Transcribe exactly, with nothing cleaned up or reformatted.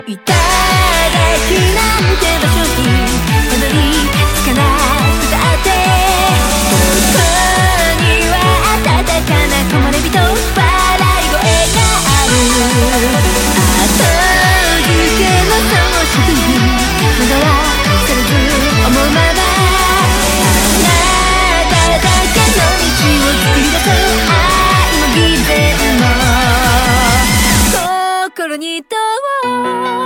いただきなんて場所にたどり着かなくたってここには温かな木漏れ日と笑い声がある後付けの装飾に惑わされず思うままあなただけの道を作り出す愛も偽善も心に問う